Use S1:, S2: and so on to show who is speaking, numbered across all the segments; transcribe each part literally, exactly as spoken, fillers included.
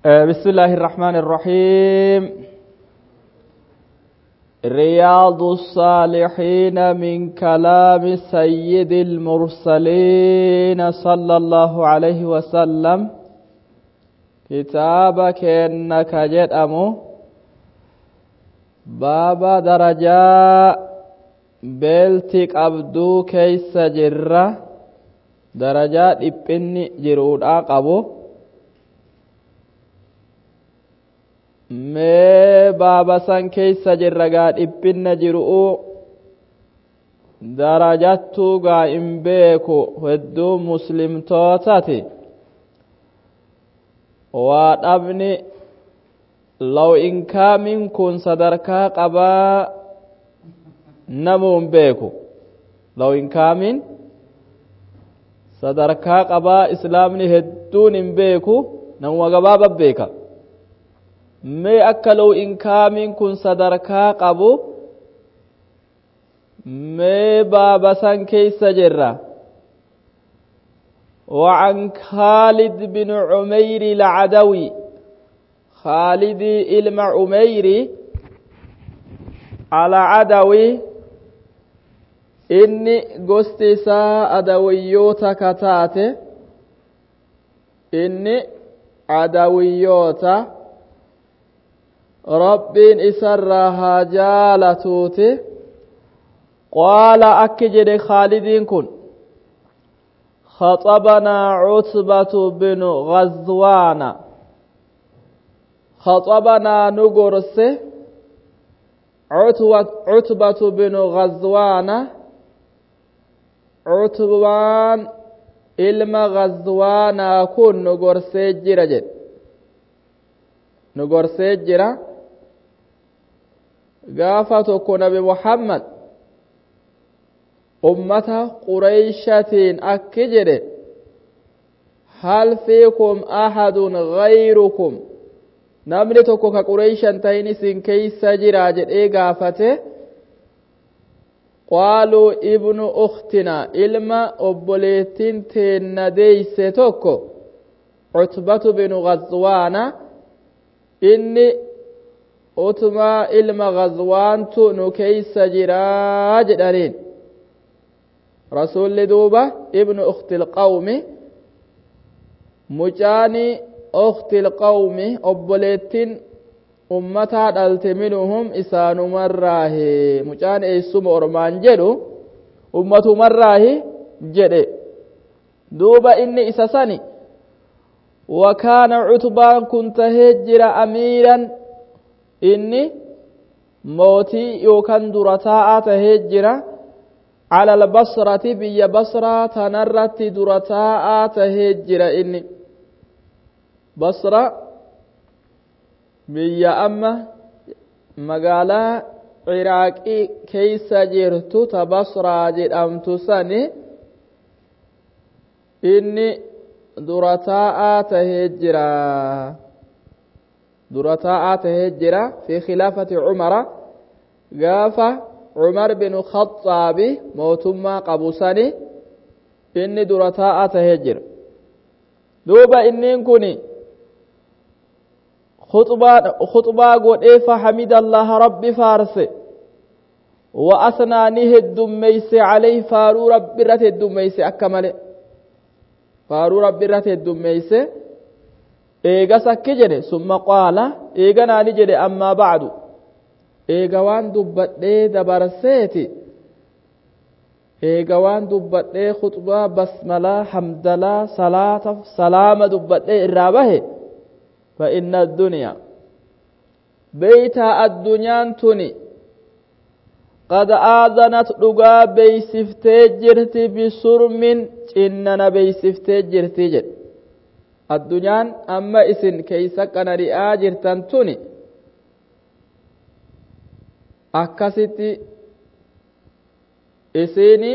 S1: بسم الله الرحمن الرحيم. رياض الصالحين من كلام سيد المرسلين صلى الله عليه وسلم. كتابك إنك جدأمو بابا درجاء بلتك أبدو كيس جرة درجات إبني جرود آقابو mee baaba san keessa jirra gaa dhibbinna jiru'u darajattuu gaa hin beeku hedduu muslimtootati waa dhabni law inkaamin kun sadarkaa qabaa namuu hin beeku law inkaamin sadarkaa qabaa islaamni hedduun hin beeku namuma gabaaba beeka mee akka law inkaamin kun sadarkaa qabu mee baaba san keessa jirra. وعن خالد بن عمير العدوي خالد إلما عميري على عدوي إني قستسا عدويوتا كتاتي إني عدويوتا ربين إسرها جالتوتي قال أكجد خالدين كن خطبنا عتبة بن غزوان خطبنا نقرس عتبة بن غزوان عتبان إلما غزوان كن نقرس جرجد نقرس جرا gaafa tokko nabi muhammad ummata qurayshatiin akki jedhe hal fiikum ahadun ghayrukum namni tokko ka qurayshan tahin isin keeysa jira jedhee gaafate qaaluu ibnu ukhtina ilma obboleettiin teenna deeyse tokko utbatu binu ghazwaana inni utuma ilma ghazwaantu nu keeysa jiraa jedhaniin rasulli duuba ibnu ukhti lqawmi mucaani ukhti lqawmi obboleettiin ummataa dhalte minuhum isaanumarraahi mucaan eessuma ormaan jedhu ummatumarraahi jedhe duuba inni isa sani wakaana cutbaan kun tahee jira amiiran inni mootii yookaan dura taa'aa tahee jira ala albasrati biyya basraa tanarratti dura taa'aa tahee jira inni basra biyya amma magaalaa ciraaqii keeysa jirtu ta basraa jedhamtu sani inni dura taa'aa tahee jira درتاء تهجرة في خلافة عمر قاف عمر بن الخطاب موتما قبوساني إني درتاء تهجر دوبا إني كوني خطبة خطبة قد إيه فحمد الله رب فارس وأثنانيه الدميس عليه فارو رب رت الدميس أكمل فارو رب رت الدميس eega sakki jedhe summa qaala eega naani jedhe ammaa ba'du eega waan dubbadhee dabarseeti eega waan dubbadhee khutbaa basmalaa hamdalaa salaataf salaama dubbadhee irraa bahe fa inna addunyaa beeytaa addunyaan tuni qad aadanat dhugaa beeysiftee jirti bisurmin cinnana beeysiftee jirti jedhe addunyaan amma isin keeysa qanari'aa jirtan tuni akkasitti isini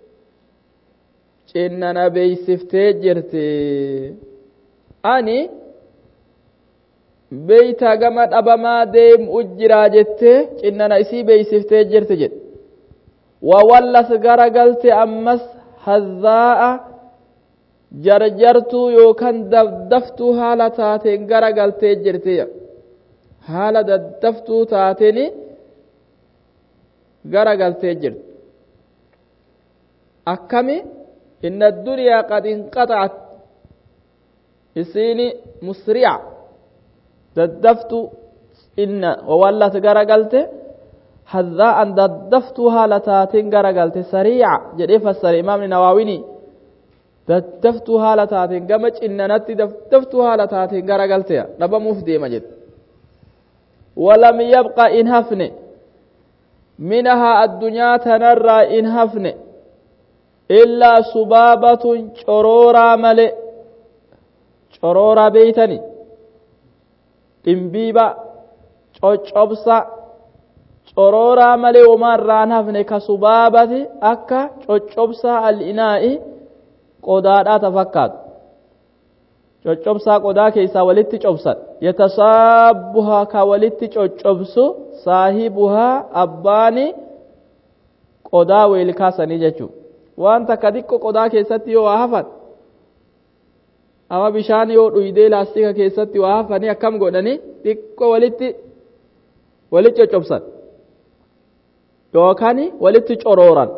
S1: cinnana beeysiftee jirti ani beeytaa gama dhabamaa deemu jiraa jettee cinnana isii beeysiftee jirti jedhe wawallas garagalte ammas hazzaa'a jarjartuu yookaan daddaftuu haala taateen garagaltee jirti haala daddaftuu taateen garagaltee jirti akkami inna addunyaa qad inqaxa'at isiini musri'a daddaftuu inna wawallat garagalte hadhaa'an daddaftuu haala taateen garagalte sarii'a jedhee fassare imaamni nawaawini daddaftuu haala taateen gama cinnanatti daddaftuu haala taateen garagalte dhabamuuf deema jedhe walam yabqa in hafne minahaa addunyaa tanarraa in hafne illaa subaabatun corooraa male corooraa beeytani dhimbiiba coccobsa corooraa malee umarraa hin hafne ka subaabati akka coccobsaa al'inaa'i qodaadhaa ta fakkaatu coccobsaa qodaa keessaa walitti cobsan yatasaabbuhaa ka walitti coccobsu saahibuhaa abbaani qodaa weelkaasanii jechuu waan takka xiqqo qodaa keessatti yoo waa hafan ama bishaan yoo dhuydee laastika keessatti waa hafanii akkam godhanii xiqqo walitti walitti coccobsan yookaan walitti corooran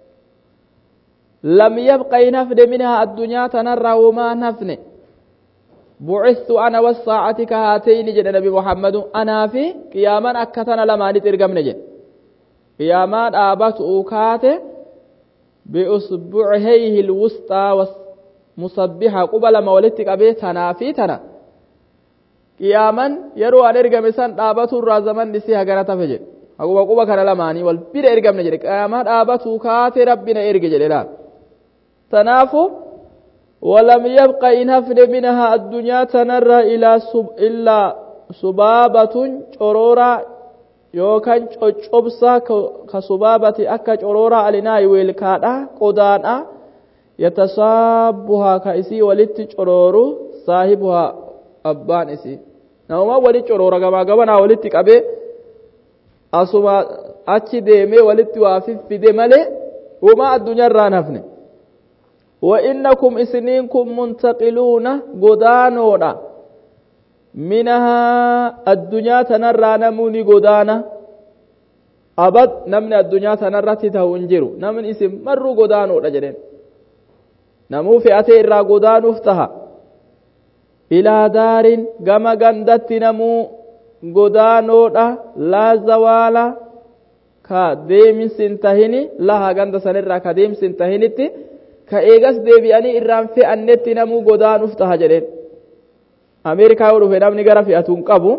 S1: lam yabqa in hafne minhaa addunyaa tanarraa wamaa hin hafne bu'ithtu ana wassaa'ati ka haatayni jedhe nabi muhammadu anaa fi qiyaamaan akka tana lamaanitti ergamne jedhe qiyaamaa dhaabatu kaate biusbu'ihayhi alwusxaa musabbiha quba lama walitti qabee tanaa fi tana qiyaaman yeroo an ergame san dhaabatu irraa zaman isii hagana tafe jedhe haguma quba kana lamaanii wal bira ergamne jedhe qiyaamaa dhaabatu kaate rabbina erge jedhe laal tanaafu ولم يبق إن هفن منها الدنيا تنرى إلى سب إلا سبابة شرورا يوكان شبسا كسبابة أكا شرورا علينا ويلكادا قدانا يتصابها كإسي ولت شرورو صاحبها أبان إسي نوما ولت شرورا كما كما ولت كأبي أسوما أتشي ديمي ولت وافف في ديمالي وما الدنيا رانفني وإنكم إسنينكم منتقلون قدانونا منها الدنيا تنرى نموني قدانا أبد نمن الدنيا تنرى تتهونجرو نمن اسم مروا قدانو رجلين نمو في أتير قدانو افتها إلى دار قم قندت نمو قدانو لا زوالا كديم سنتهني لها قند سنرى كديم سنتهنتي ka eegas deebi'anii irraan fe'annetti namuu godaanuuf taha jedheen ameerikaa yoo dhufe namni gara fe'atuun qabu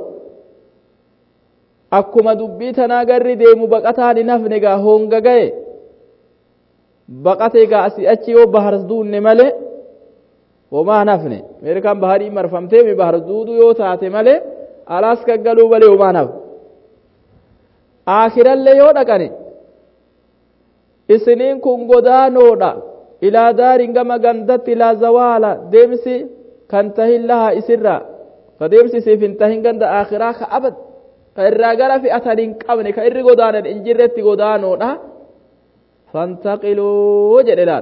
S1: akkuma dubbii tanaa garri deemu baqataan hin hafne gaa honga ga'e baqate gaa asii achi yoo bahar duunne malee homaa hin hafne ameerikaan baharii marfamtee mi bahar duudu yoo taate malee alaas gaggaluu malee homaa hin hafne aakirallee yoo dhaqane isiniin kun godaanoodha إلى دار كما قندت إلى زوالا ديمسي كانتهي لها إسرا فديمسي سيفنتهي قند آخرا كأبد كإرقال في أثرين قبني كإرق قدانا إنجرت قدانونا فانتقلوا جلال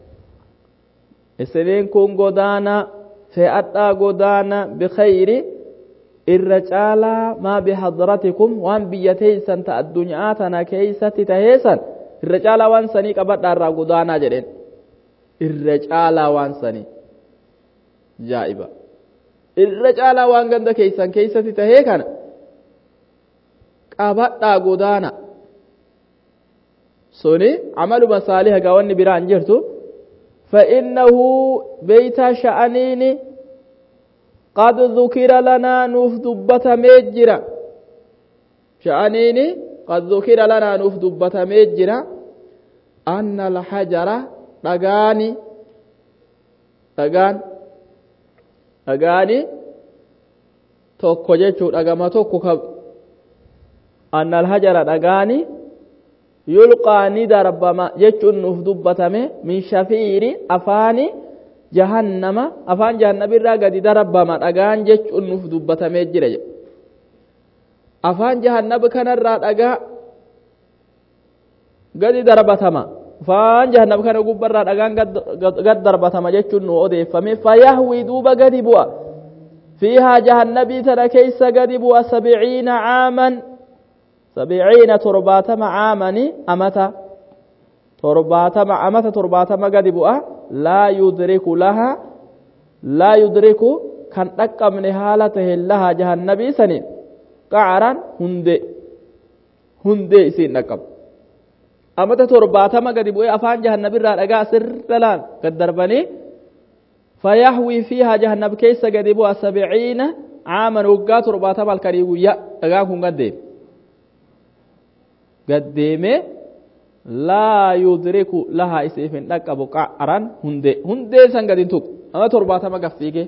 S1: إسرين كون قدانا في أدى قدانا بخير الرجالة ما بحضرتكم وان بيتيسا الدنيا تنا كيسة تهيسا الرجالة وان سنيك أبدا را قدانا جلال irra caalaa waan sanii jaa'iba irra caalaa waan ganda keessan keessatti tahee kana qabadhaa godaana suni amalu masaaliha gaa wanni biraan jirtu فإنه بيت شأنين قد ذكر لنا نوف دبة ميجرة شأنين قد ذكر لنا نوف دبة ميجرة أن الحجر dhagaani dhagaan dhagaani tokko jechuu dhagama tokko ka annal hajara dhagaani yulqaa ni darbama jechuun nuuf dubbatame min shafiiri afaani jahannama afaan jahannabirraa gadi darbama dhagaan jechuun nuuf dubbatamee jira jedhu afaan jahannab kanarraa dhagaa gadi darbatama faan jahannam kana gubbarraa dhagaan gad darbatama jechuun nu odeeffame fayahwii duuba gadi bu'a fiihaa jahannabii tana keessa gadi bu'a sabciina caaman sabciina torbaatama caamani amata torbaatama amata torbaatama gadi bu'a laa yudriku laha laa yudriku kan dhaqqabne haala tahe lahaa jahannabii saniin qacaran hunde hunde isiin dhaqqab amata torbaatama gadi bu'ee afaan jahannabirraa dhagaa sirra laal gad darbanii fayahwii fiihaa jahannab keessa gadi bu'a sabciina caaman waggaa torbaatama halkanii guyyaa dhagaan kun gaddeeme gaddeeme laa yudriku lahaa isiif hin dhaqqabu qacaran hunde hundee san gad hin tuqu ama torbaatama gaffiige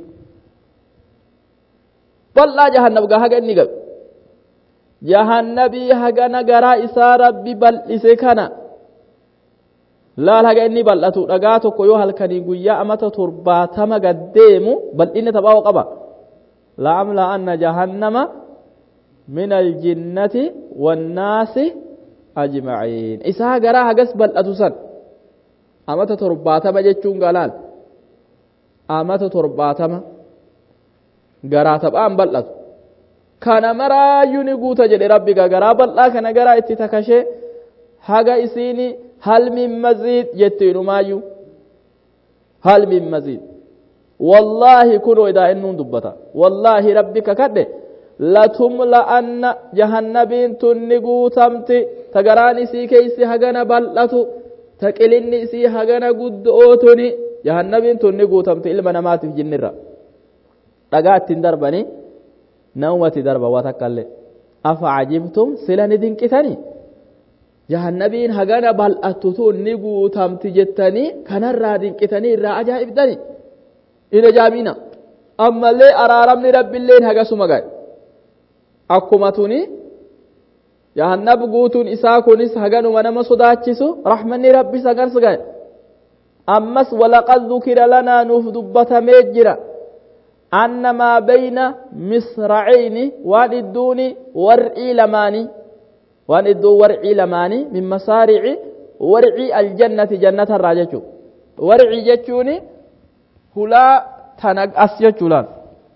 S1: bal'aa jahannab gaa haga inni gabe jahannabii hagana garaa isaa rabbi bal'ise kana laal haga inni bal'atu dhagaa tokko yoo halkanii guyyaa amata torbaatama gaddeemu bal'inni taphaa'u qaba la'amla anna jahannama min aljinnati wannaasi ajmaciin isaa garaa hagas bal'atu san amata torbaatama jechuun galaal amata torbaatama garaa taphaan bal'atu kana maraayyuu ni guuta jedhe rabbi garaa bal'aa kana garaa itti takashee haga isiini hal min maziid jettiinumaayyuu hal min maziid wallaahi kunoo idaa innuun dubbata wallaahi rabbi kakadhe latumla'anna jahannabiin tun ni guutamti ta garaan isii keeysi hagana bal'atu ta qilinni isii hagana guddootuni jahannabiin tun ni guutamti ilma namaatiif jinnirra dhagaa ittiin darbanii naumati darba waa takkallee afa cajibtum sila ni dinqitanii jahannabiin hagana bal'attu tun ni guutamti jettanii kanarraa dinqitanii irraa ajaa'ibdanii in ajaa'ibina ammallee araaramni rabbiilleen hagasuma gahe akkuma tuni jahannab guutuun isaa kunis haganuma nama sodaachisu rahmanni rabbis hagas gahe ammas walaqad dhukira lanaa nuuf dubbatamee jira أن ما بين مصرعين وان ورعي لماني وان ورعي لماني من مصارع ورعي الجنة جنة الراجج ورعي جتوني هلا تنق أسيجولان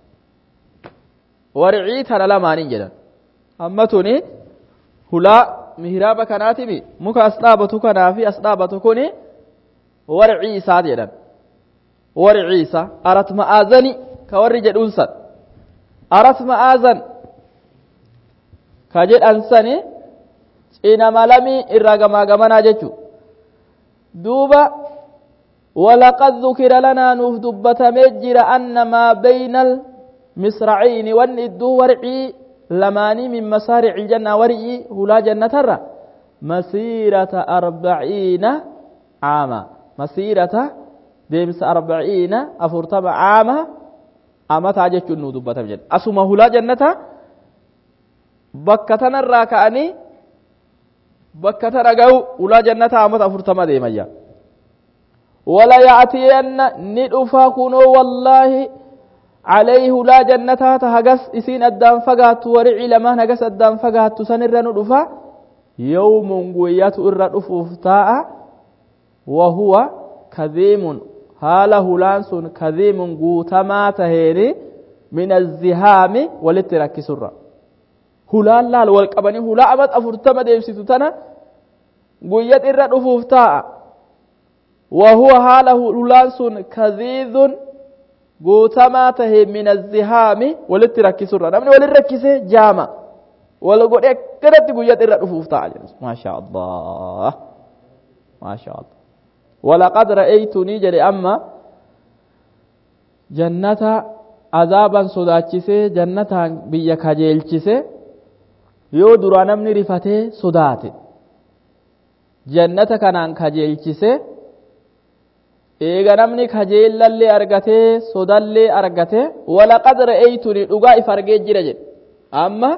S1: ورعي تنا لماني جدا أما توني هلا مهراب كناتي مك أصلابتو كنافي أصلابتو كوني ورعي ساد جدا ورعي سا أرت مآذني كوري جدون سن أرث مآذن كجد أنساني إنما لمي إرغما غمنا جتو دوبا ولقد ذكر لنا نوف دبة مجر أن ما بين المصرعين والندو ورعي لماني من مسارع الجنة ورعي هلا جنة الرّ مسيرة أربعين عاما مسيرة ديمس أربعين أفرتم عاما أمتا جتشون نو دبتا بجد أسوما هلا جنة بكتنا الراكعني بكتنا قو هلا جنة أمتا أفرتما ديميا ولا يأتين ندفا كنو والله عليه هلا جنة تهجس إسين الدام فقات ورعي لما نجس الدام فقات تسنر ندفا يوم قويات إرد أفوفتاء وهو كذيم haala hulaan sun kadhiimun guutamaa taheeni min azzihaami walitti rakkisurra hulaan laal wal qabanii hulaa amat afurtama deemsitu tana guyyat irra dhufuuf taa'a wahuwa haala hulaan sun kadhiidun guutamaa tahee min azzihaami walitti rakkisurra namni walin rakkisee jaama wal godhe akkanatti guyyat irra dhufuuf taa'a jedhu maashaa allah maashaa allah ولقد رأيتني جري أما جنة عذابا صداتشسي جنة بيا كجيلشسي يو درانا من رفته صداتي جنة كانان كجيلشسي إيغا نمني كجيل للي أرغته صدال لي أرغته ولقد رأيتني لغا إفرقه جري أما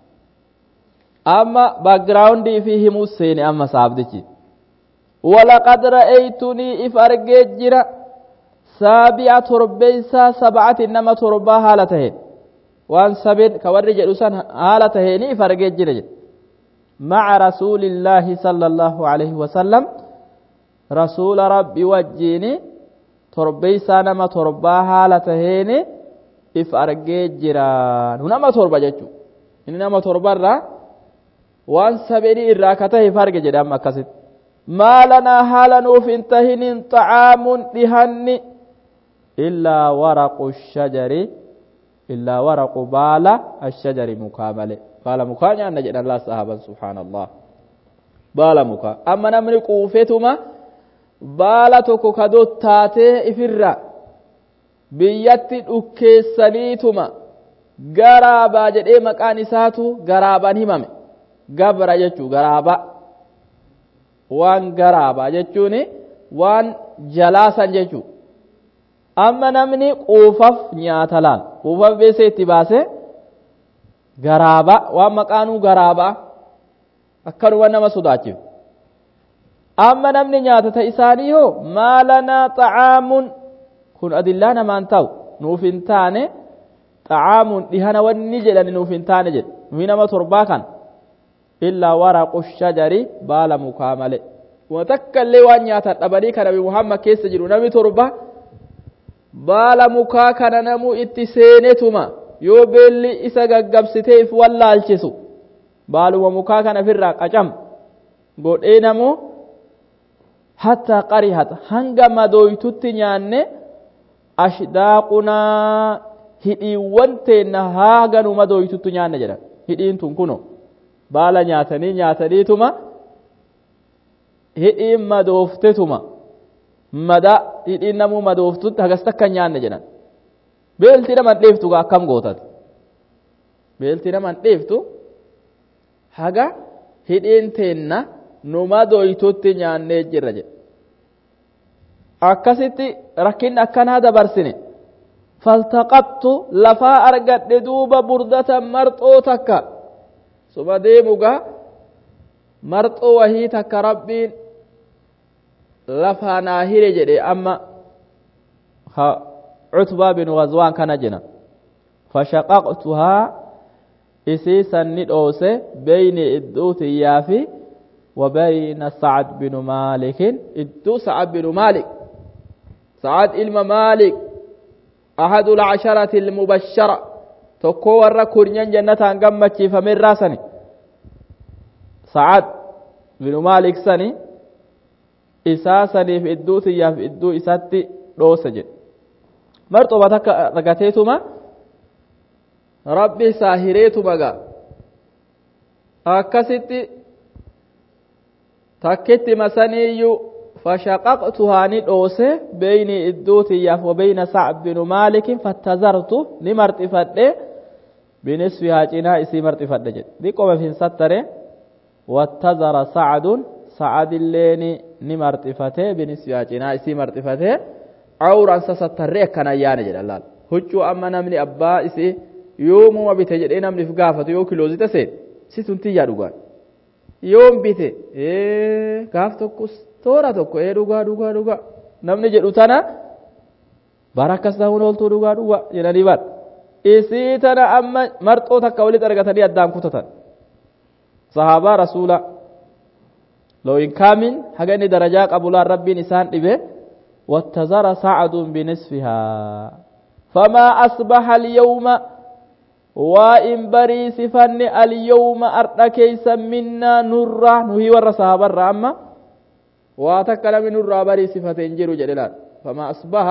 S1: أما باقراوندي فيه موسيني أما صابدتي ولقد رأيتني إفرقه جري سابعة تربيسا سبعة إنما تربا حالته وان سبين كورج رسان حالته ني فرقه جري مع رسول الله صلى الله عليه وسلم رسول ربي وجيني تربي سانما تربا حالة هيني if argee jiraan nama torba jechuun inni nama torbarraa waan sabenii irraa ka tahe if arge jedhama akkasitti maalanaa haala nuuf hin tahinin xa'aamun dhihanni illaa waraqu shajari illaa waraqu baala ashajari mukaa male baala mukaa nyaanna jedhan laa sahaban subhaanallah baala mukaa amma namni quufetuma baala tokko ka dottaatee ifirra biyyatti dhukkeessaniituma garaabaa jedhee maqaan isaatu garaabaan himame gabra jechuu garaabaa waan garaabaa jechuun waan jalaasan jechuu amma namni quufaf nyaata laal quufaf beesee itti baase garaabaa waan maqaanuu garaabaa akkanuma nama sodaachisu amma namni nyaata isaanii hoo maalanaa xa'aamun kun adillaa namaan ta'u nuuf hin taane xa'aamun dhihana wanni jedhani nuuf hin taane jedhe nuyi nama torbaa kan illaa waraqu shajari baala mukaa male waan takka illee waan nyaatan dhabanii kan nabi muhammad keessa jiru namni torba baala mukaa kana namuu itti seenetuma yoo beelli isa gaggabsitee if wallaalchisu baaluma mukaa kana firraa qacam godhee namuu hatta qarihata hanga madooytutti nyaanne ashdaaqunaa hidhiiwwan teenna haaganu madooytuttu nyaanne jedhan hidhiin tun kuno baala nyaatanii nyaataniituma hidhiin madooftetuma mada hidhiin namuu madooftutti hagas takka nyaanne jedhan beelti naman dheeftu gaa akkam gootat beelti naman dheeftu haga hidhiin teenna nu madooytutti nyaannee jirra jedhe akkasitti rakkinni akkanaa dabarsine faltaqattu lafaa argadhe duuba burdatan marxoo takka suba deemugaa marxoo wahii takka rabbiin lafaa naa hire jedhe amma cutbaa bin ghazwaan kana jena fashaqaqtuhaa isiisan ni dhoose beyni idduu tiyyaafi wa beyna sacad binu maalikin idduu sacad binu maalik سعد إلما مالك أحد العشرة المبشرة تكو ورا كورنيان جنة انقمت فمن راسني سعد بن مالك سني إساسني في إدو تيا في إدو إساتي رو سجد مرتبة تكتيتما ربي ساهريتما قا أكستي تكتي مسانيو فشققتها ندوسه بين الدوتية وبين سعد بن مالك فاتزرت نمرت فده بنصفها جنا اسي مرت فده جد دي قوم في ستره واتزر سعد سعد اللين نمرت فته بنصفها جنا اسي مرت فته عورا ستره كان يان جد الله هجو اما نمني ابا اسي يوم ما بتجد نمني فغافته يو كيلوزي تسه سيتنتي يا دوغان يوم بيته ايه غافتكوس toora tokko ee dhugaa dhugaa dhugaa namni jedhu tana bara akkas ta'uun ooltuu dhugaa dhugaa jedhanii bar isii tana amma marxoo takka walitti argatanii addaan kutatan sahaabaa rasuula loo hin kaamin haga inni darajaa qabulaan rabbiin isaan dhibe wattazara sacadun binisfihaa famaa asbaha alyawma waa in bariisifanne alyawma ardha keeysa minnaa nurra nuhii warra sahabarra amma واتك لم نرى بري صفة جيرو جلال فما أصبح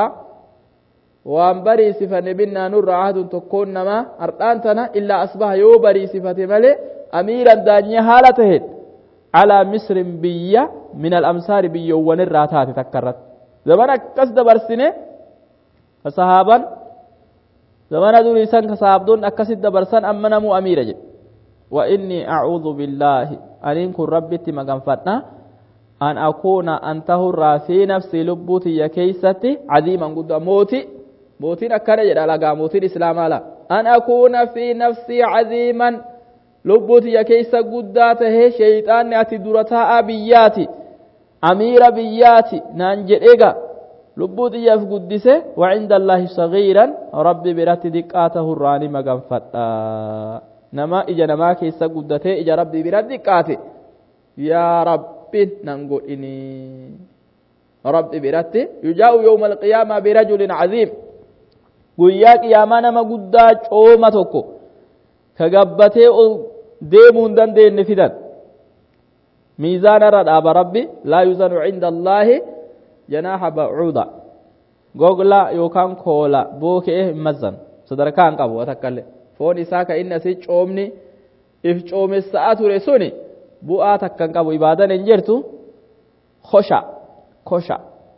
S1: وان بري صفة بنا نرى عهد تكون نما أرطانتنا إلا أصبح يو بري صفة ملي أميرا دانيا حالته على مصر بيا من الأمصار بيا ونراتات تكرت زمان أكس دبرسنة الصحابا زمان دون إنسان كصحابدون أكس دبرسن أمنا مو أميرا جل وإني أعوذ بالله أن يكون ربي تمغنفتنا أن أكون أنته في نفسي لبوتي يا كيستي عظيما قد موتي موتي نكره جدا لغا موتي الإسلام على أن أكون في نفسي عظيما لبوتي يا كيس قداته شيطان أتي درتاء بياتي أمير بياتي نانجر إيغا لبوتي يا قدسه وعند الله صغيرا ربي برات دقاته الراني مغنفتا نما إجا نما كيس قدته إجا ربي برات دقاته يا رب nan godhini ربي برتي يجاء يوم القيامة برجل عظيم قيا قياما نما قدا چوما توكو كغبته ديمون دن دين فدان ميزان رد أبا ربي لا يزن عند الله جناح بعوضة غوغلا يوكان كولا بوكيه مزن صدركان قبو وتكلم فون إساك إن سي چومني إف چوم الساعة رسوني بوآ تكن قبو إبادة ننجرتو خشع خشع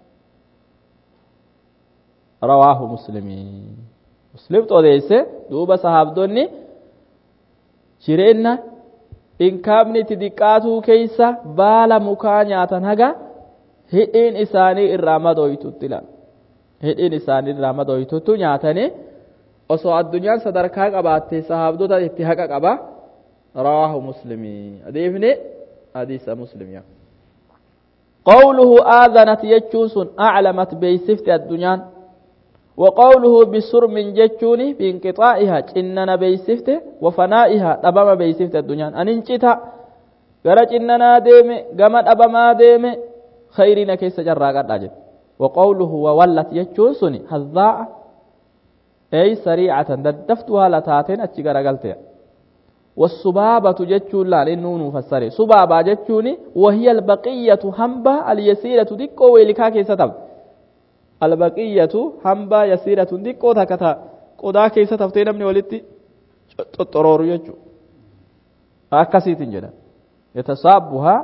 S1: رواه مسلمين مسلم تو ديسه دوبا صحابدوني جيرنا إن كابني تدقاتو كيسا بالا مكانياتا هغا هئين إساني الرامدو يتوتلان هئين إساني الرامدو يتوتو نياتاني osoo addunyaan sadarkaa qabaatte sahaabdota itti haqa qaba rawaahu muslimii adeefne hadiisa muslimiya qawluhu aadhanat jechuun sun aclamat beeysifte addunyaan وقوله بسرم جتوني بانقطاعها إننا بيسفته وفنائها دبما بيسفته الدنيا أن انشتا غرج إننا ديم غمد أبما ديم خيرنا كيس جراغات أجد وقوله وولت جتون سني هذاء أي سريعة ددفتها لتاتين أتشغر قلتها والسبابة جتون لا لنون فسري سبابة جتوني وهي البقية همبة اليسيرة ديكو ويلكا كيستب البقية همبة يسيرة ديكو تكتا قدا كيستب تينمني ولدتي تطرور يجو أكسيت جدا يتصابها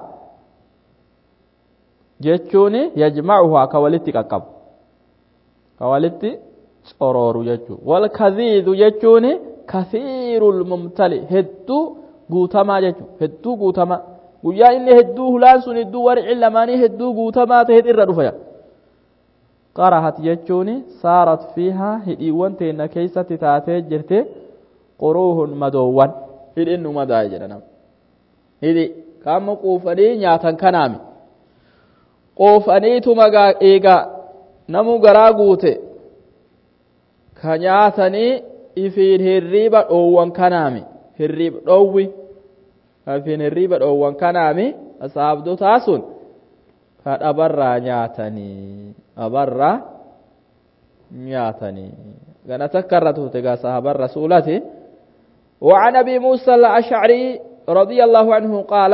S1: جتوني يجمعها كوالدتي كقب كوالدتي sorooru jechuun wal kadhiidu jechuun kathiirul mumtali hedduu guutamaa jechuun hedduu guutamaa guyyaa inni hedduu hulaan sun hedduu warci lamaanii hedduu guutamaa ta'e irra dhufaya qarahat jechuun saarat fiihaa hidhiiwwan teenna keessatti taatee jirte quruuhun madoowwan hidhin nu madaa'e jedhanam hidhi qaama quufanii nyaatan kanaami quufaniitu magaa eegaa namuu garaa guute ka nyaatanii ifiin hirriiba dhoowwan kanaami hirriiba dhoowwi ifiin hirriiba dhoowwan kanaami asaabdotaa sun ka dhabarraa nyaatanii dhabarraa nyaatanii gana takka irra tuute gaa sahaban rasuulati وعن أبي موسى الأشعري رضي الله عنه قال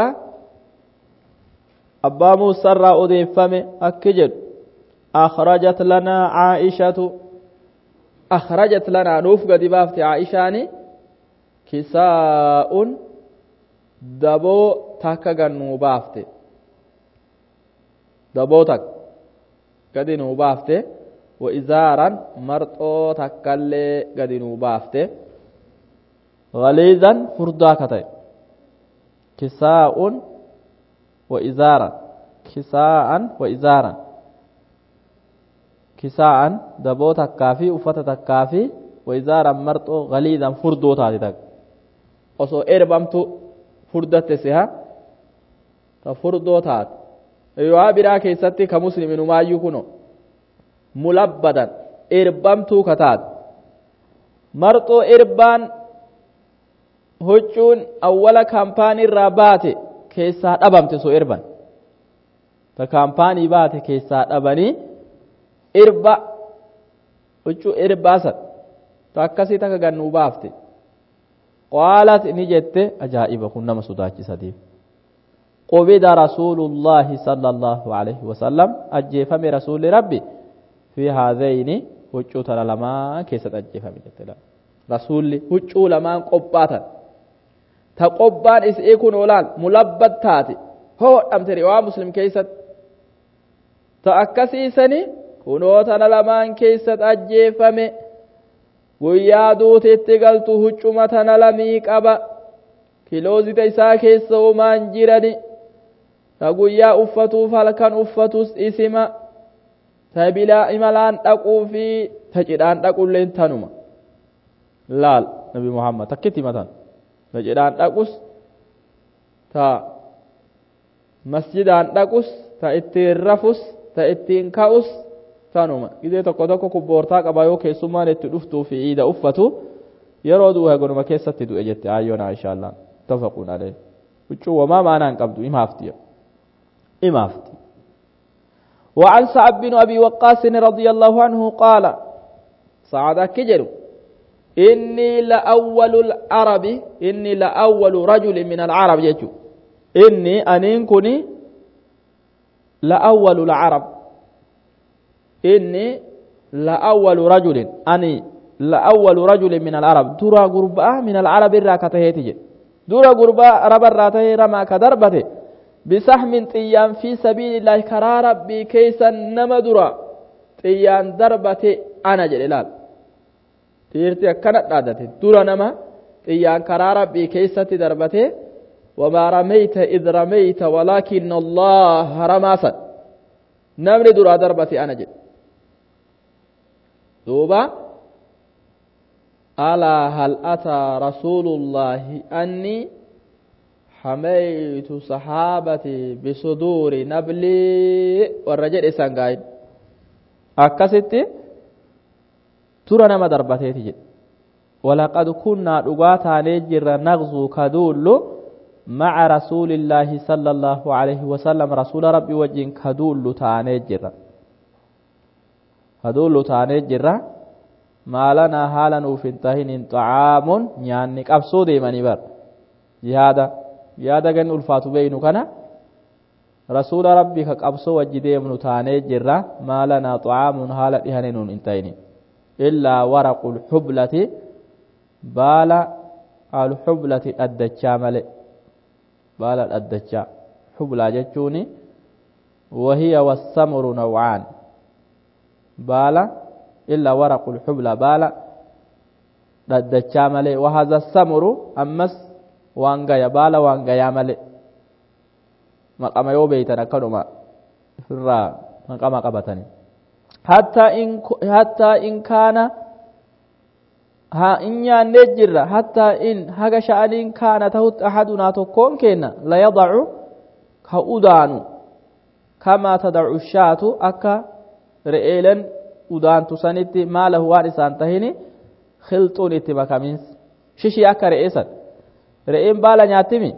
S1: أبا موسى الرأودين فمي أكجد أخرجت لنا عائشة أخرجت لنا نوفق دبافت عائشاني كساء دبو تاكا نوبافت دبو تاك قد نوبافت وإزارا مرطو تاكالي قد نوبافت غليظا فرداكتي كساء وإزارا كساء وإزارا كساء دبو تكافي وفتا تكافي وإزارا مرطو غليظا فردو تاتي تك وصو إربامتو فردت سيها تفردو تات أيها برا كيستي كمسلم ما يكونو ملبدا إربامتو كتات مرطو إربان huccuun awwala kaampaanii irraa baate keessaa dhabamte so irban ta kaampaanii baate keessaa dhabanii irba huccuu irbaasan ta akkasii taka gannuu baafte qaalat ni jette ajaa'iba kun nama sodaachisatiif qubida rasuulullaahi sallallahu alaihi wasallam ajjeefame rasuulli rabbi fi haadhayni huccuu tana lamaa keessatti ajjeefame jette rasuulli huccuu lamaan qophaatan ta qobbaan isii kun olaal mulabbad taate hodhamte riwaa muslim keessatti ta akkasiisani kunoo tana lamaan keessatti ajjeefame guyyaa duuteetti galtu huccuma tana lamii qaba kiloozita isaa keessa homaan jirani ta guyyaa uffatuuf halkan uffatus isima ta bilaa imalaan dhaquu fi ta cidhaan dhaqulleen tanuma laal nabi muhammad takkitti matan ta jedhaan dhaqus ta masjidaan dhaqus ta ittiin rafus ta ittiin ka'us tanuma gidee tokko tokko kubboortaa qaba yoo keessummaan itti dhuftuu fi iida uffatu yeroo du'e gonuma keessatti du'e jette ayyoon inshaallah tafaquun alayhi huccuu wamaa maanaan qabdu imaafti imaafti وعن سعد بن أبي وقاص رضي الله عنه قال سعد كجر إني لأول العرب إني لأول رجل من العرب يجو إني أنين كني لأول العرب إني لأول رجل أني لأول رجل من العرب ترى قرباء من العرب الراكته تجي ترى قرباء رب الراته رما كدربته بسهم طيان في سبيل الله كرا ربي كيسا نمدرا طيان دربته أنا جلال تيرتي كانت عادته ترى نما طيان كرا ربي كيسا دربته وما رميت إذ رميت ولكن الله رماسا نمني درا دربته أنا جل دوبا ألا هل أتى رسول الله أني حميت صحابتي بصدور نبلي والرجل إسان قايد أكستي ترى نما دربتي تجد ولقد كنا رغاتا نجر نغزو كدول مع رسول الله صلى الله عليه وسلم رسول ربي وجين كدول تانجر كدول تانجر ما لنا حالا وفنتهن طعام يعني قبصو ديماني بر جهادا جهادا كان الفات بينو كان رسول ربي قبصو وجديم نتاني جرا ما لنا طعام حالا دهنن انتهن إلا ورق الحبلة بالا الحبلة الدجا ملئ بالا الدجا حبلة جتوني وهي والسمر نوعان بالا إلا ورق الحبلى بالا ددچا ملي وهذا السمر أمس وانغيا بالا وانغيا ملي مقام يوبيتنا كنما فرا مقام قبتني حتى إن حتى إن كان ها إن نجر حتى إن هذا شأن كان تهت أحدنا تكون كنا لا يضع كأودان كما تدع الشاة أكا رئيلا udaan tusanitti maalahu waan isaan tahini khilxuun itti makamiins shishii akka re'eesan re'een baala nyaatimi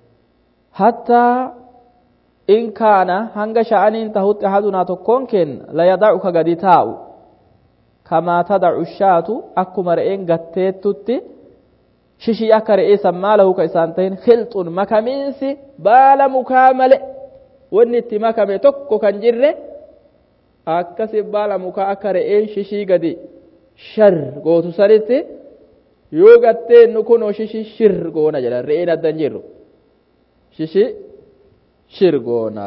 S1: hattaa in kaana hanga sha'aniin tahutti ahadunaa tokkoon kenna la yadacu ka gadi taa'u kamaa tadacu shaatu akkuma re'een gatteettutti shishii akka re'eesan maalahu ka isaan tahin khilxuun makamiinsi baala mukaa male wanni itti makame tokko kan jirre akkasi baala mukaa akka re'een shishii gadi shar gootu sanitti yoo gattee nu kunoo shishii shir goona jedhan re'een addan jirru shishii shir goona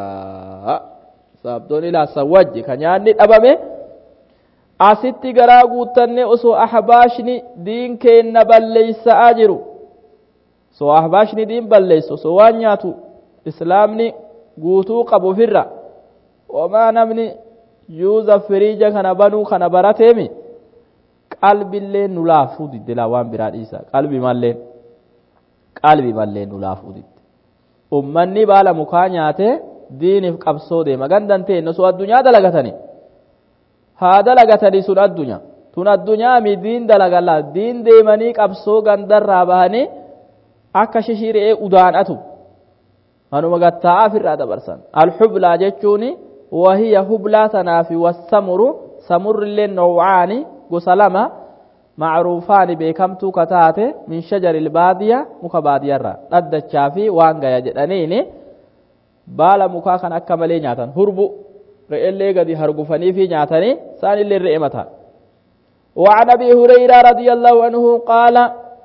S1: sabdoon ilaasa wajji ka nyaanni dhabame asitti garaa guuttanne osoo ahbaashni diin keenna balleeysaa jiru osoo ahbaashni diin balleeysu osoo waan nyaatu islaamni guutuu qabu firra wamaa namni yuuza firiija kana banuu kana barateemi qalbiillee nu laafuu didde laa waan biraa dhiisa qalbi malleen qalbi malleen nu laafuu didde ummanni baala mukaa nyaate diiniif qabsoo deema gandan ta'e osoo addunyaa dalagatani haa dalagatanii sun addunyaa tun addunyaa mi diin dalagalla diin deemanii qabsoo gandarraa bahanii akka shishii re'ee udaanatu manuma gattaa'aaf irraa dabarsan alxublaa jechuuni وهي هبلاتنا في والسمر سمر للنوعان قسلما معروفان بكمتو كتاته من شجر البادية مكبادية الرا قد الشافي وانغا يجدنيني بالا مكاكن أكملي نياتن هربو رئي اللي قد هرقفني في نياتني سان اللي الرئمتها وعن أبي هريرة رضي الله عنه قال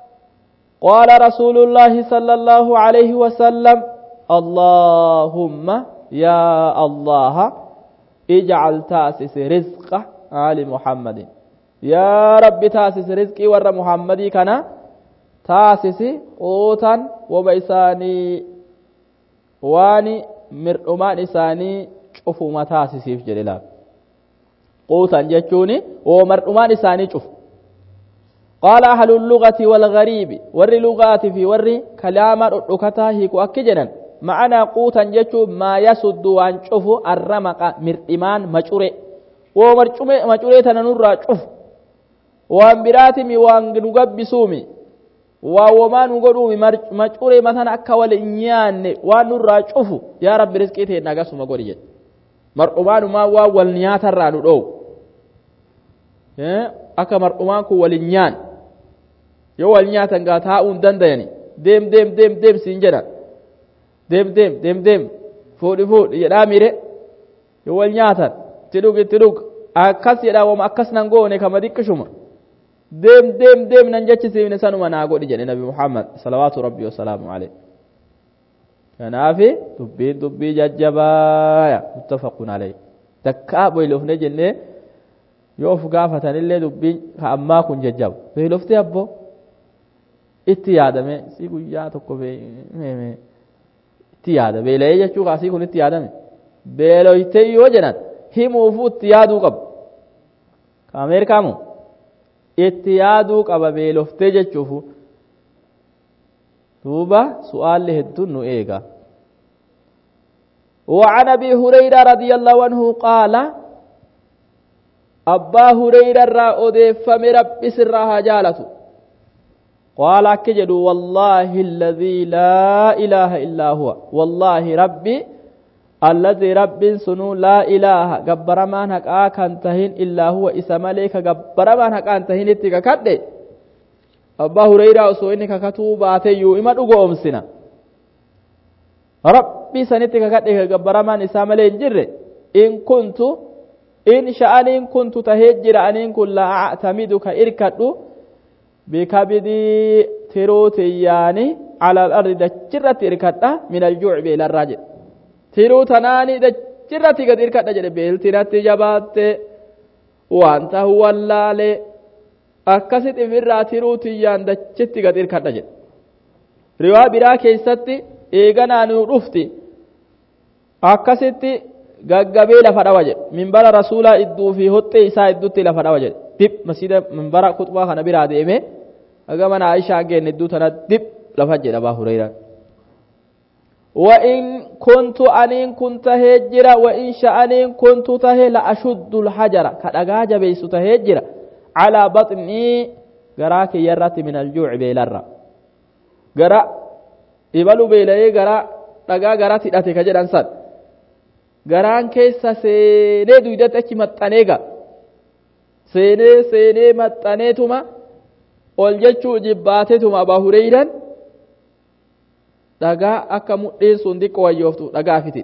S1: قال رسول الله صلى الله عليه وسلم اللهم يا الله اجعل تاسس رزق آل محمد يا رب تاسس رزقي ور محمدي كان تاسس قوتا وبيساني واني مرؤمان إساني شوفوا ما تاسسي في جلال قوتا جتوني ومرؤمان إساني شوف قال أهل اللغة والغريب ور لغات في ور كلام ركتاه كأكجنا معنا قوتا جتو ما يسد وان شوفوا الرمق مرئمان مجوري ومرجومي مجوري تننور شوف وان براتمي وان نقبسومي وما نقولومي مجوري مثلا أكوال إنيان وان نور شوفوا يا رب رزقيته ناقصوا مقوري mar'umaanumaa waa wal nyaatarraa nu dhowu akka mar'umaan kun walin nyaan yoo wal nyaatan gaa taa'uu hin dandayani deem deem deem deem siin jedhan deem deem deem deem fuudhi fuudhi jedhaa mire yoo wal nyaatan itti dhug itti dhug akkas jedhaa wama akkas nan goone kama diqqishuma deem deem deem nan jechisiifne sanuma naa godhi jedhe nabi muhammad salawaatu rabbi wasalaamu alayh kanaafi dubbiin dubbii jajjabaaya muttafaqun alayh takkaa boylofne jennee yoo of gaafatanillee dubbiin ka ammaa kun jajjaba beelofte abbo itti yaadame si guyyaa tokko itti yaada beela'ee jechuu kaasii kun itti yaadame beeloyte yoo jedhan himuufu itti yaaduu qaba ka ameerikaamu itti yaaduu qaba beeloftee jechuufu duuba su'aalli hedduun nu eega وعن ابي هريره رضي الله عنه قال أبا هريرة را أدفم ربي سرها جالته قال أكجد والله الذي لا إله إلا هو والله ربي الذي رب سنو لا إله قبر من هك آكان تهين إلا هو إسم عليك قبر من هك آن تهين اتك كده أبا هريرة أسوئنك كتوباتي يو إما أقوم سنة ربي سنتك كده قبر من إسم عليك جره إن كنت إن شأنين كنت تهجر أنين كل لا أعتمدك إركض بكبدي تروتياني على الأرض دجرة إركض من الجوع بإلى الرجل تروتناني دجرة قد إركض جل بيل ترات جبات وأنت هو اللالي أكست فرا تروتيان دجت قد إركض جل روا برا كيستي إيغانا نرفتي أكست gaggabee lafa dhawa jedhe minbara rasuulaa idduu fi hottee isaa idduutti lafa dhawa jedhe dib masjida minbara kutbaa kana biraa deeme aga mana Aishaa geenne idduu tana dib lafa jedhe Abaa Hurayraa wa in kuntu aniin kun tahee jira wa in sha'aniin kuntu tahee la ashuddul hajara ka dhagaa jabeessu tahee jira calaa baxnii garaa kiyyarratti min aljuuci beelarra gara ibalu beelayee gara dhagaa garatti hidhate ka jedhan san garaan keessa seenee duydatti achi maxxanee ga seenee seenee maxxaneetuma ol jechuu jibbaateetuma Abaa Hurayraan dhagaa akka mudhiin sun diqqoo wayyooftu dhagaa fiti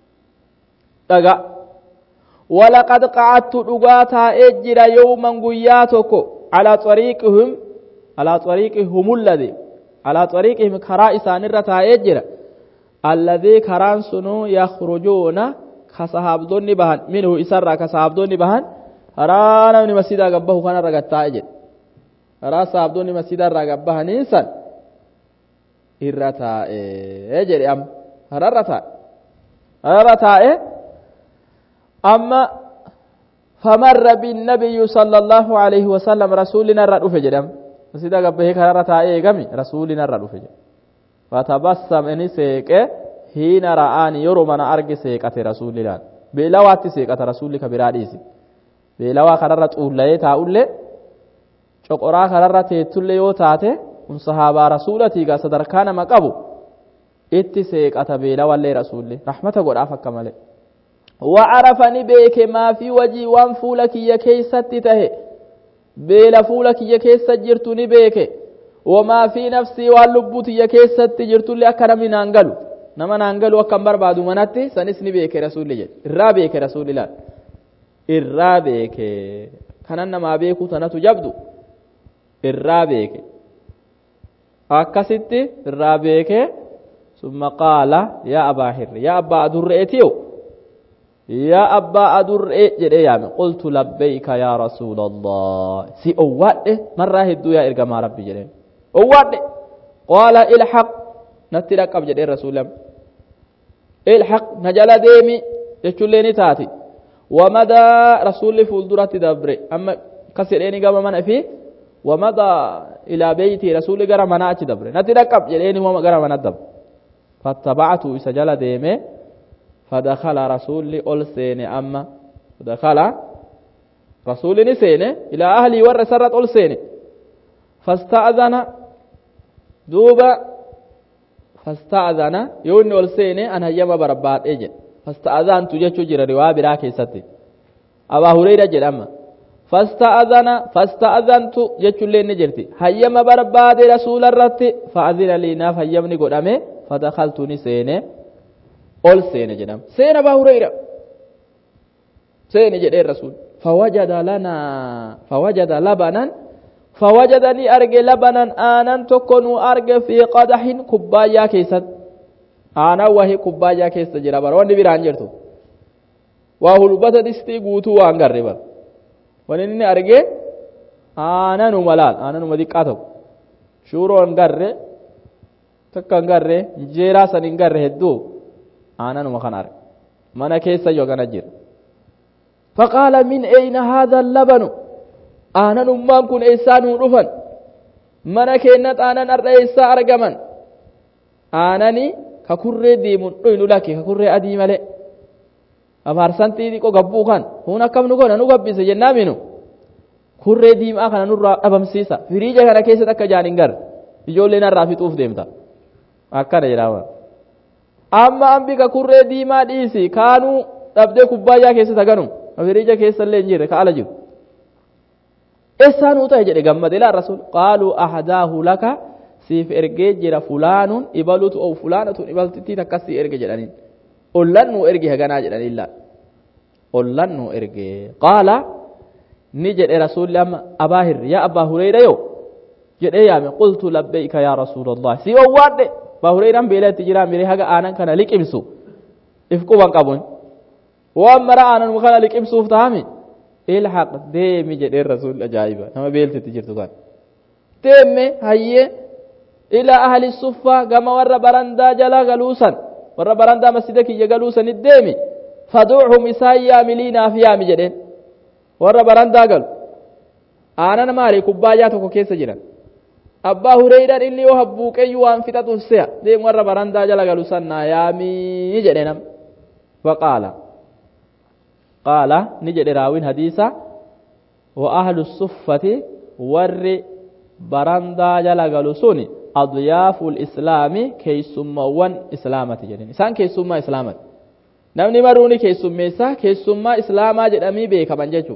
S1: dhagaa walaqad qa'attu dhugaa taa'ee jira yawman guyyaa tokko alaa xariiqihim alaa xariiqihim alladhi alaa xariiqihim karaa isaanirra taa'ee jira alladhi karaan sunu yakhrujuuna kasahabdonni bahan minhu isarra kasahabdonni bahan haraa namni masjidaa gabbahu kanarra gattaa'e jedhe haraa sahabdonni masjidarraa gabbahaniin san irra taa'e jedhe amma hararra taa'e hararra taa'e amma famarra binnabiyyu sallallahu alaihi wasallam rasuulina irra dhufe jedham masjidaa gabbahee kanarra taa'e eegami rasuulina irra dhufe jedhe fatabassam inni seeqe hiina ra'aani yeroo mana arge seeqate rasuulillaan beelawaatti seeqata rasuulli ka biraa dhiisi beelawaa kanarra xuullayee taa'ullee coqoraa kanarra teettullee yoo taate kun sahaabaa rasuulatii gaa sadarkaa nama qabu itti seeqata beelawallee rasuulli rahmata godhaaf akka malee wa'arafani beeke maafii wajii waan fuula kiyya keessatti tahe beela fuula kiyya keessa jirtu ni beeke wamaa fi nafsii waan lubbuu tiyya keessatti jirtullee akka namni naan galu nama naan galu akkan barbaadu manatti sanis ni beeke rasuulli jedhe irraa beeke rasuulli laal irraa beeke kanan namaa beekuu tanatu jabdu irraa beeke akkasitti irraa beeke summa qaala yaa abaa hirri yaa abbaa adurre'etiyo yaa abbaa adurre'e jedhee yaame qultu labbayka yaa rasuula allah si owwaadhe marraa hedduu yaa ergamaa rabbi jedheen owwaadhe qaala ilhaq natti dhaqqab jedhee rasuulam ilhaq na jala deemi jechuullee ni taati wamadaa rasuulli fuulduratti dabre amma kas jedheeni gama mana fi wamadaa ilaa beeyti rasuulli gara manaa achi dabre natti dhaqqab jedheeni wama gara mana dabre fattabactu isa jala deeme fadakhala rasuulli ol seene amma fadakhala rasuulli ni seene ilaa ahlii warra isarrat ol seene fasta'adhana duuba fasta'adhana yoo inni ol seene an hayyama barbaadhee jedhe fasta'azantu jechuu jira riwaa biraa keessatti abaa hureyra jedhama fasta'azana fasta'azantu jechuullee ni jirti hayyama barbaade rasuula irratti fa'azina liinaaf hayyamni godhame fadakaltu ni seene ol seene jedhama seena abaa hureyra seene jedhee rasuul fawajada lana fawajada labanan fawajadani arge labanan aanan tokko nu arge fi qadahin kubbaayyaa keessatti aanan wahi kubbaayyaa keessa jira bara wanni biraan jirtu waa hulbata distii guutuu waan garre bara wanni inni arge aananuma laal aananuma xiqqaa tokko shuuroo hin garre takka hin garre injeeraa san hin garre hedduu aananuma kan arge mana keessa yoo kana jira فقال من أين هذا اللبن آنن أمان كن إيسان رفن من كينت آنن الرئيسة أرقمن آنني ككر ديمون نوين لك ككر أديم لي أفارسانتي ديكو قبو خان هنا كم نقول نقبي سجنا منو كر ديم آخنا نرى أبم سيسا فريجة كان كيسة تكا جاننگر يجول لنا رافي توف ديمتا أكنا جراما أما أمبك كر ديما ديسي كانوا تبدأ كبايا كيسة تغنم فريجة كيسة اللي نجير كالا جو إسانو تهجر قمد إلى الرسول قالوا أحداه لك سيف إرقى جرى فلان إبالوت أو فلانة إبالوت تكسي إرقى جرانين أولنو إرقى هغانا جران إلا أولنو إرقى قال نجر رسول الله أباهر يا أبا هريرة يو جر إيامي قلت لبيك يا رسول الله سيو وارد با هريرة بيلا تجرى ميري هغا آنان كان لك إمسو إفكو وانقبون وأمرا آنان مخانا لك إمسو فتهامي الحق ديمي جدير رسول أجايبا نما بيلت تجرتو كان ديمي هيا إلى أهل الصفة كما ور برندا جلا غلوسا ور برندا مسجدك يغلوسا الديمي فدعهم إسايا ملينا فيها مجدين ور برندا قال أنا مالي كباياتك كيس جرا أبا هريرة اللي وهبوك أيوان فتاة السيا ديم ور برندا جلا غلوسا نايامي جدين فقال قال نجد راوين حديثا وأهل الصفة ور برندا جل غلوسوني أضياف الإسلام كي سموان إسلامة جدين إسان كي سمى إسلامة نمني مروني كي سميسا كي سمى إسلامة جدامي بيكا بنججو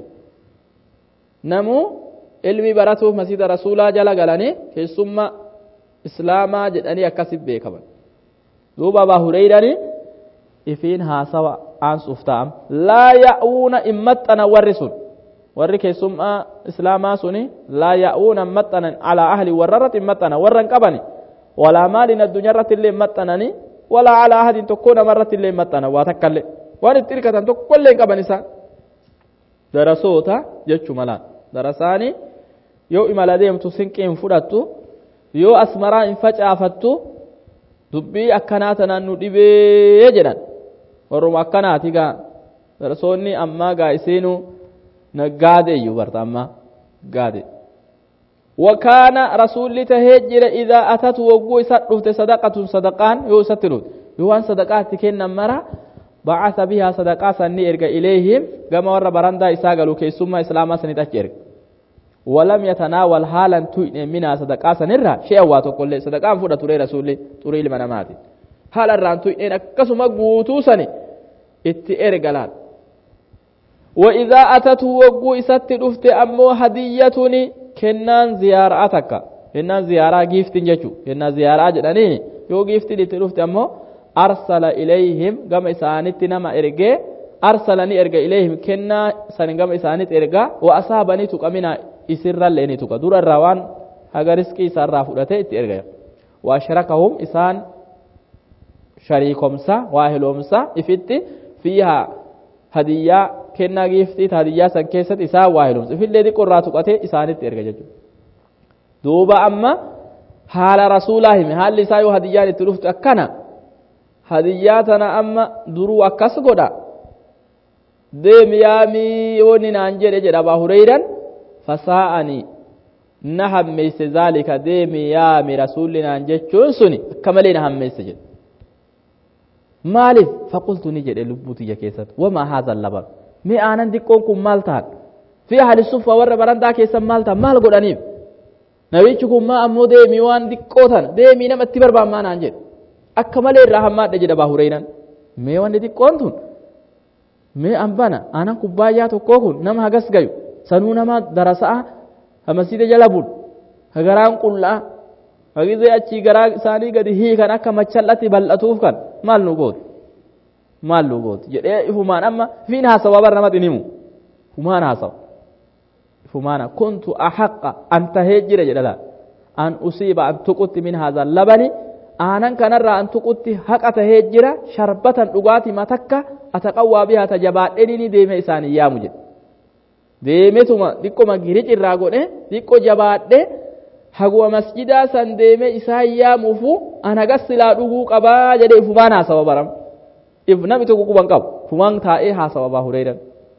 S1: نمو علمي براتو مسجد رسولا جل غلاني كي سمى إسلامة جداني أكسب بيكا بن دوبا با هريراني إفين ها سوا an suftaam laa ya'uuna immaxxana warri sun warri keessummaa islaamaa suni laa ya'uuna immaxxanan alaa ahli warrarratti immaxxana warran qabani walaa maalin addunyaarratti illee immaxxanani walaa alaa ahadin tokko namarratti illee immaxxana waa takkallee waan itti hirkatan tokkollee hin qaban isaan darasoota jechuu malaan darasaani yoo imala deemtu sinqii hin fudhattu yoo asmaraa hin facaafattu dubbii akkanaa tanaan nu dhibee jedhan warrum akkanaati gaa darasoonni ammaa gaa isiinu naggaade iyyuu barta ammaa gaade wakaana rasuulli tahee jira idaa atatu wogguu isa dhufte sadaqatun sadaqaan yoo isatti dhufte yoo waan sadaqaatti kennan mara ba'asa bihaa sadaqaa sanni erga ileehim gama warra barandaa isaa galu keessummaa islaamaa sanit achi erga walam yatanaawal haalan tuyne minaa sadaqaa sanirra shi'a waa tokkollee sadaqaan fudha ture rasuulli xurii ilma namaati haala irraan tuy'een akkasuma guutuu sani itti ergalaan وإذا أتته وقو إسات دفت أمو هديتني كنان زيارة تكا كنان زيارة جيفت جتو كنان زيارة جداني يو جيفت دفت أمو أرسل إليهم قام إسانت نما إرقى أرسلني إرقى إليهم كنا سنقام إسانت إرقى وأصابني تقامنا إسر الليني تقى دور الروان هغرسكي إسان رافورته إرقى وأشركهم إسان شريكمسا واهلومسا إفت فيها هدية كنا جيفتي هدية سنكيست إسان واهلومس في اللي قرأ تقته إسانت إرقى جتو دوبا أما حال رسوله حال لسايو هدية لتلوفت أكنا هدياتنا أما درو أكس قدا ديم يامي ونين أنجل جد أبا هريرا فساءني نهم ميس ذلك ديم يامي رسولنا أنجل شونسوني كمالي نهم ميس جد مالف فقلت نجد لبوتي جكيست وما هذا اللبن مي آنان ديكونكم مالتان في أهل الصفة ورى براندا كيسا مالتان مال قد أنيب نبيتكم ما أمو ديمي وان ديكوتان ديمي نم اتبر بام ما نانجل akka malee irraa hammaadha jedha Abaa Hurayran mee wanni xiqqoon tun mee ambana aanan kubbaayyaa tokkoo kun nama hagas gayu sanuu nama darasaa masjida jala bulu garaan qullaa hagizee achii garaa isaanii gadi hiikan akka machallatti bal'atuuf kan maal nu gooti maal nu gooti jedhee ifumaan amma fiin haasawa bar namatti himu ifumaan haasawa ifumaan kuntu ahaqqa an tahee jira jedhala an usiiba an tuqutti min haazan labani aanan kanarraa an tuqutti haqa tahee jira sharbatan dhugaati matakka ataqawwaa bihaa tajabaadheni ni deeme isaanii yaamu jedhe deemetuma xiqqoma giricirraa godhe xiqqo jabaadhe haguma masjidaa san deeme isaan yaamuufu an hagas silaa dhuguu qabaa jedhe ifumaan haasawa baram if namni tokko quban qabu ifumaan taa'ee haasawa Abaa Hurayran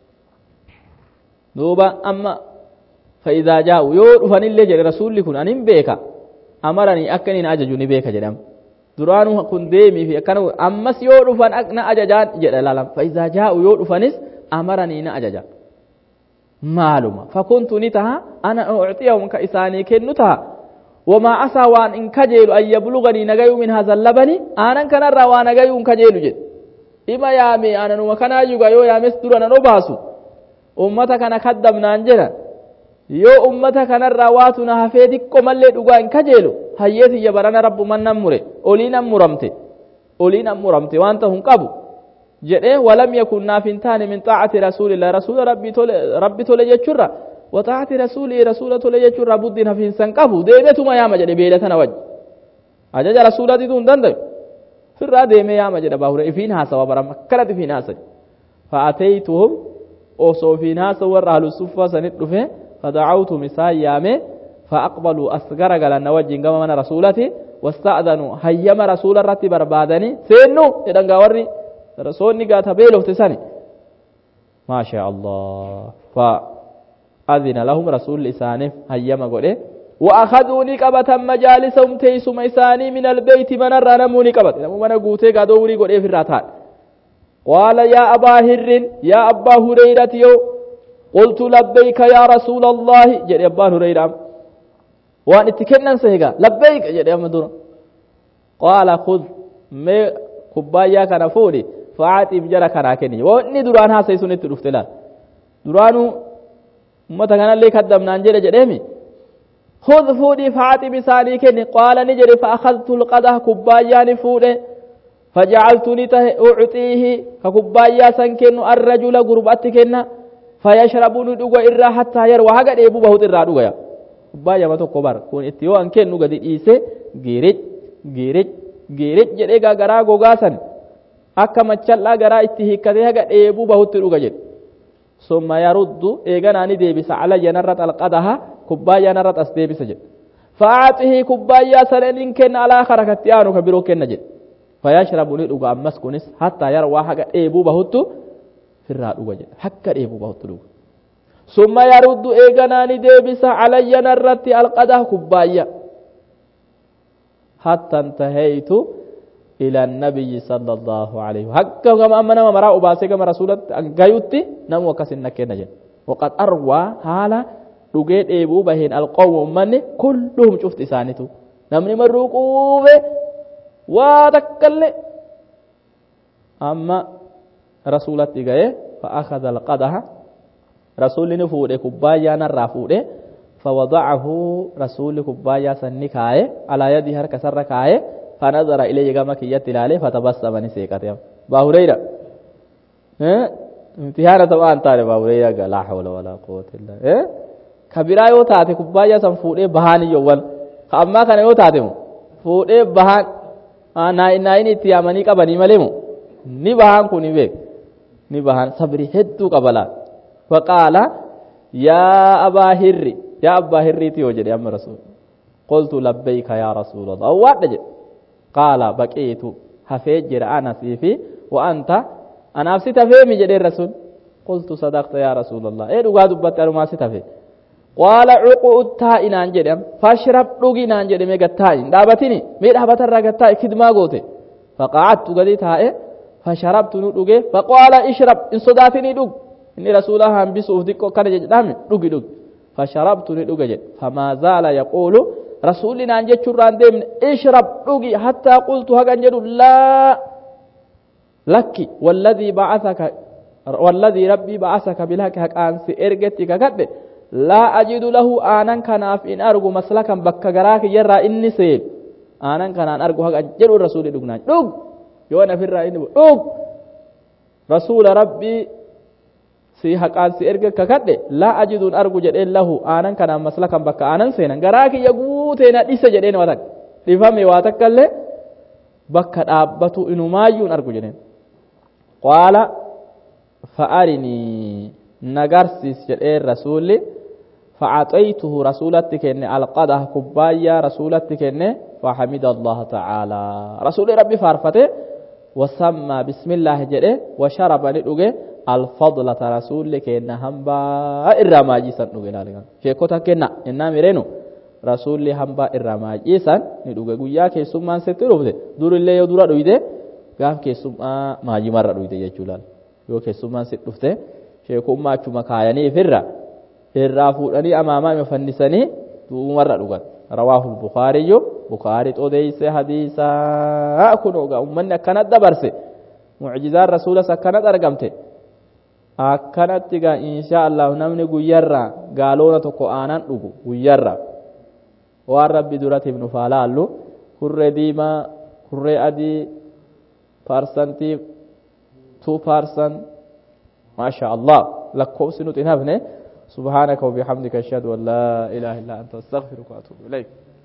S1: duuba amma fa'idaa jaa'u yoo dhufanillee jedhe rasuulli kun anin beeka amaranii akka inni ajaju ni beeka jedhama duraanu kun deemii fi akkana ammas yoo dhufan na ajajaan jedha laalam fa'idaa jaa'u yoo dhufanis amaranii na ajaja maaluma fakuntu ni taha ana u'tiyahum ka isaanii kennu taha wamaa asaa waan in kajeelu an yabluganii nagayu min haazan labani aanan kanarraa waa nagayu in kajeelu jedhe ima yaame aananuma kanaayyuga yoo yaames dura nan obaasu ummata kana kaddamnaan jedha yoo ummata kanarraa waatu na hafee xiqqo mallee dhugaa in kajeelu hayyeetiyya barana rabbuman nan mure olii nan muramte olii nan muramte waan tahun qabu jedhee walam yakun naaf hin taane min xaacati rasuulillah rasuula rabbi tole jechurra wa xaacati rasuulii rasuula tole jechurra buddiin hafiinsan qabu deemetuma yaama jedhe beela tana wajji ajaja rasuulatitu hin dandayu firraa deemee yaama jedhe Abaa Hurayra ifiin haasawa baram akkanat ifiin haasayu fa'ataytuhum osoo ifiin haasawu warra ahlu suffaa sanit dhufe fadacawtum isaan yaame فأقبلوا أسجر قال نوجين قام من رسولته واستأذنوا هيما رسول الرتي بربادني سينو إذا قاوري رسولني قات بيلو تساني ما شاء الله فأذن لهم رسول لسانه هيما قوله وأخذوني قبة مجالسهم تيسم إساني من البيت من الرنموني قبة من قوتي قدوري قوله في الراتان قال يا أبا هر يا أبا هريرة يو قلت لبيك يا رسول الله جل أبا هريرة وأن اتكنن سيغا لبيك جل أبا هريرة قال خذ مي كبايا كان فولي فعاتي بجرى كراكني واني دران ها سيسون التلفتلال درانو متى كان اللي كدمنا انجل جريمي خذ فودي فعاتي بساني كني قال نجري فأخذت القدح كبايا نفولي فجعلتني أعطيه ككبايا سنكن الرجل قرباتكن فيشربون دوغا إرى حتى يروى هكذا يبو بهوت إرى دوغا كبايا ما تكبر كون اتيو أنكن نوغا دي إيسي جيرج جيرج geerech jedhee garaa gogaasan akka machallaa garaa itti hiikkatee haga dheebuu bahutti dhuga jedhe summa yaruddu eeganaani deebisa alayya narrat alqadaha kubbaayyaa narrat as deebisa jedhe fa'aatihi kubbaayyaa sanenin kenna alaa karakatti aanu ka biroo kenna jedhe fayashrabu ni dhuga ammas kunis hattaa yarwaa haga dheebuu bahuttu firraa dhuga jedhe hakka dheebuu bahuttu dhuga summa yaruddu eeganaani deebisa alayya narratti alqadaha kubbaayyaa حتى انتهيت إلى النبي صلى الله عليه وسلم حقا كما أمنا ومرأة أباسي كما رسولة أنقايوتي نمو كسنة كنجن وقد أروى حالا لقيت إيبو بهين القوم مني كلهم شفت إسانتو نمني مروقوه واتكال أما رسولة تقايه فأخذ القدح رسول نفوده كبايا نرافوده فوضعه رسول كبايا سنكايه على يده هر كسر كايه فنظر إليه كما كيت لاله فتبسم نسيكته أبا هريرة امتحان طبعا تاري أبا هريرة لا حول ولا قوة إلا بالله كبيرا يو تاتي كبايا سن فوده بهاني يوال أما كان يو تاتي فوده بهان ناي ناي ني تيامني كبني مليمو ني بهان كوني بك ني بهان صبري هدو قبلا فقال يا أبا هري يا أبا هريتي وجد يا رسول قلت لبيك يا رسول الله وات قال بقيت حفيجر أنا سيفي وأنت أنا أفسي تفهمي جد الرسول قلت صدقت يا رسول الله إيه دوغا دبت ما سيتفهم قال عقود تائن أنجد فاشرب دوغين أنجد ميغا تائن دابتني ميد حبت الرغا تائن كدما غوتي فقعدت غدي تائن فشربت ندوغي فقال اشرب إن صداتني دوغ إني رسول الله هم بسوف ديكو كان جد دامي دوغي دوغ فشربت ندوغي فما زال يقول رسولنا أنجد شران ديم اشرب دوغي حتى قلت هكا نجد لا لك والذي بعثك والذي ربي بعثك بالحق حقان سيرجتك كد لا أجد له آنان كناف إن أرجو مسلكا بك جراك يرى إني سيب آنان كنان أرجو حق جل الرسول دقنا دق يوانا في الرأي دق رسول ربي سي حقان سيرجتك كد لا أجد أن أرجو جل له آنان كنان مسلكا بك آنان سينا جراك يقوتنا ليس جلين واتك لفهم واتك كله بك أبتو إنه ما يون أرجو جلين قال فأرني نغرسيس جدي الرسول فأعطيته رسولتك إن القدح كبايا رسولتك إن فحمد الله تعالى رسول ربي فارفته وسمى بسم الله جدي وشرب ندوغه الفضلة رسولك إن همبا الرماجي سن ندوغه لالغا شيكوتا كنا إن ميرينو رسول همبا الرماجي سن ندوغه غيا كيسومان ستروفده دور الله يدورا دويده gaaf keessummaa maajii marra dhuyte jechuudha yoo keessummaan sit dhufte sheekummaa achuma kaayanii firra irraa fuudhanii amaamaa ima fannisanii duumarra dhugan rawaahul bukaariyyu bukaarii odeeyse hadiisaa kun ogaa ummanni akkanat dabarse mucjizaan rasuulas akkanat argamte akkanatti gaa inshaa Allah namni guyyarra gaaloona tokko aanan dhugu guyyarra waan rabbi duratiif nu faalaallu kurree diimaa kurree adii percentage two percent ما شاء الله لك كوسنو تنافنه سبحانك وبحمدك اشهد ان لا اله الا انت استغفرك واتوب اليك